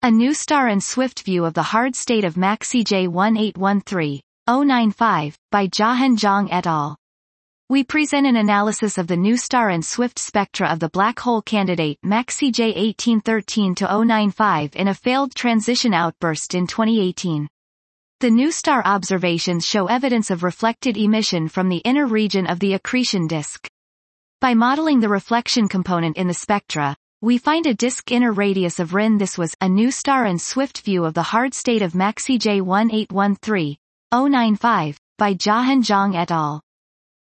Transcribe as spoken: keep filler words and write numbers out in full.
A new star and swift view of the hard state of Maxi J one eight one three dash zero nine five, by Jiahan Zhang et al. We present an analysis of the new star and swift spectra of the black hole candidate Maxi J eighteen thirteen dash zero nine five in a failed transition outburst in twenty eighteen. The new star observations show evidence of reflected emission from the inner region of the accretion disk. By modeling the reflection component in the spectra, we find a disk inner radius of R I N. This was a new star and swift view of the hard state of Maxi J one eight one three dash zero nine five, by Jiahan Zhang et al.